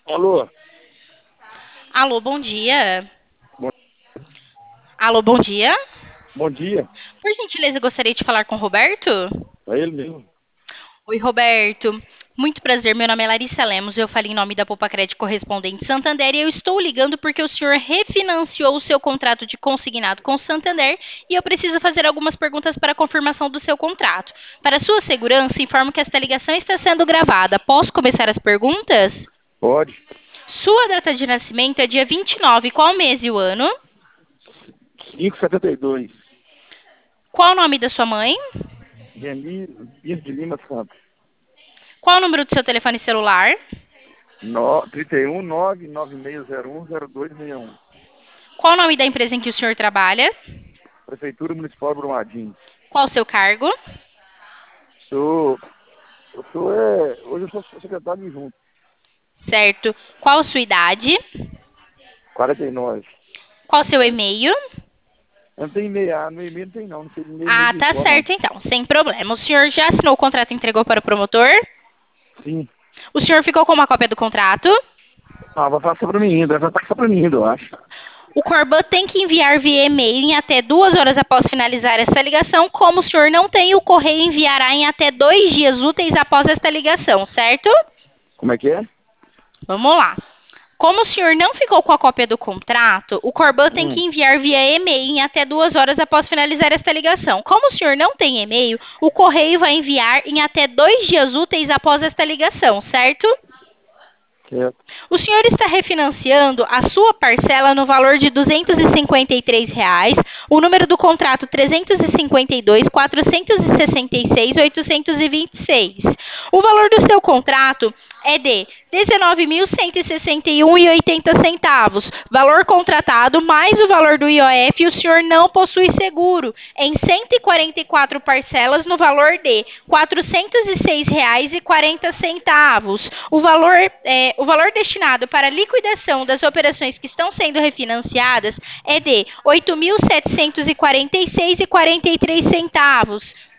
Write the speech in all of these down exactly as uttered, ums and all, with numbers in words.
Alô, Alô, bom dia. bom, Alô, bom dia. bom dia. Por gentileza, gostaria de falar com o Roberto? É ele mesmo. Oi, Roberto. Muito prazer, meu nome é Larissa Lemos, eu falo em nome da Poupa Crédito Correspondente Santander e eu estou ligando porque o senhor refinanciou o seu contrato de consignado com o Santander e eu preciso fazer algumas perguntas para a confirmação do seu contrato. Para sua segurança, informo que esta ligação está sendo gravada. Posso começar as perguntas? Pode. Sua data de nascimento é dia vinte e nove, qual mês e o ano? cinco setenta e dois. Qual o nome da sua mãe? Geni, Dias de Lima Santos. Qual o número do seu telefone celular? No, trinta e um, nove nove seis zero um, zero dois seis um. Qual o nome da empresa em que o senhor trabalha? Prefeitura Municipal de Brumadinho. Qual o seu cargo? Sou, eu sou, é, hoje eu sou secretário de junto. Certo. Qual a sua idade? quarenta e nove. Qual o seu e-mail? Eu não tenho e-mail, ah, no e-mail não tem não, não sei e-mail, e-mail Ah, tá virtual não. certo então, sem problema. O senhor já assinou o contrato e entregou para o promotor? Sim. O senhor ficou com uma cópia do contrato? Ah, vai passar pra mim ainda, vai passar pra mim ainda, eu acho. O Corban tem que enviar via e-mail em até duas horas após finalizar essa ligação. Como o senhor não tem, o correio enviará em até dois dias úteis após esta ligação, certo? Como é que é? Vamos lá. Como o senhor não ficou com a cópia do contrato, o Corban tem que Hum, enviar via e-mail em até duas horas após finalizar esta ligação. Como o senhor não tem e-mail, o correio vai enviar em até dois dias úteis após esta ligação, certo? certo. O senhor está refinanciando a sua parcela no valor de duzentos e cinquenta e três reais, o número do contrato trezentos e cinquenta e dois, quatrocentos e sessenta e seis, oitocentos e vinte e seis. O valor do seu contrato é de dezenove mil cento e sessenta e um e oitenta centavos. Valor contratado mais o valor do I O F e o senhor não possui seguro. Em cento e quarenta e quatro parcelas no valor de quatrocentos e seis reais e quarenta centavos. O valor, é, o valor destinado para a liquidação das operações que estão sendo refinanciadas é de oito mil setecentos e quarenta e seis reais e quarenta e três centavos.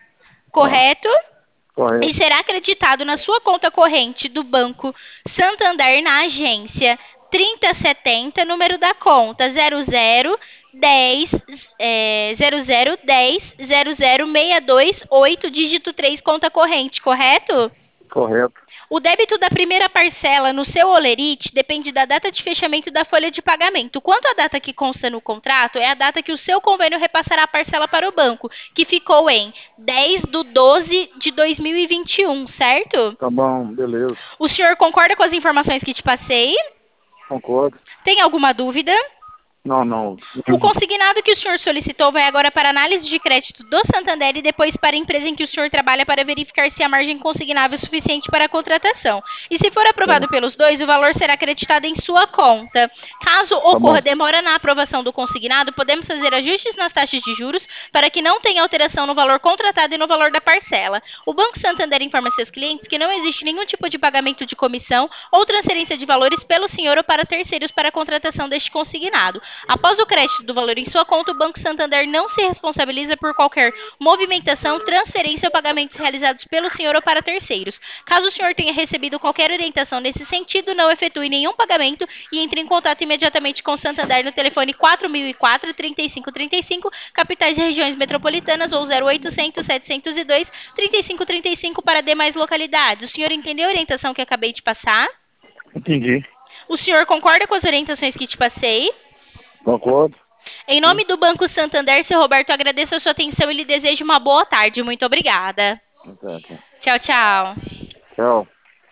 Ó, Correto? E correto. será acreditado na sua conta corrente do Banco Santander na agência trinta setenta, número da conta zero zero dez, é, zero zero dez, zero zero seis dois oito, dígito três, conta corrente, correto? Correto. O débito da primeira parcela no seu holerite depende da data de fechamento da folha de pagamento. Quanto à data que consta no contrato, é a data que o seu convênio repassará a parcela para o banco, que ficou em dez de doze de dois mil e vinte e um, certo? Tá bom, beleza. O senhor concorda com as informações que te passei? Concordo. Tem alguma dúvida? Não, não. O consignado que o senhor solicitou vai agora para análise de crédito do Santander e depois para a empresa em que o senhor trabalha para verificar se a margem consignável é suficiente para a contratação. E se for aprovado É, pelos dois, o valor será acreditado em sua conta. Caso tá ocorra bom. demora na aprovação do consignado, podemos fazer ajustes nas taxas de juros para que não tenha alteração no valor contratado e no valor da parcela. O Banco Santander informa seus clientes que não existe nenhum tipo de pagamento de comissão ou transferência de valores pelo senhor ou para terceiros para a contratação deste consignado. Após o crédito do valor em sua conta, o Banco Santander não se responsabiliza por qualquer movimentação, transferência ou pagamentos realizados pelo senhor ou para terceiros. Caso o senhor tenha recebido qualquer orientação nesse sentido, não efetue nenhum pagamento e entre em contato imediatamente com o Santander no telefone quatro mil e quatro, trinta e cinco trinta e cinco, capitais e regiões metropolitanas ou zero oitocentos, setecentos e dois, trinta e cinco trinta e cinco para demais localidades. O senhor entendeu a orientação que acabei de passar? Entendi. O senhor concorda com as orientações que te passei? Concordo. Em Sim. nome do Banco Santander, seu Roberto, agradeço a sua atenção e lhe desejo uma boa tarde. Muito obrigada. Tá, tá. Tchau, tchau. Tchau.